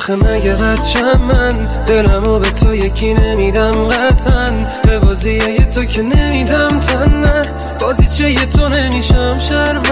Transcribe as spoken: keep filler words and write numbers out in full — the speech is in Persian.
آخه مگه بچم من دلمو به تو یکی نمیدم قطعا، به بازیه تو که نمیدم تن، نه بازی چه تو نمیشم شرم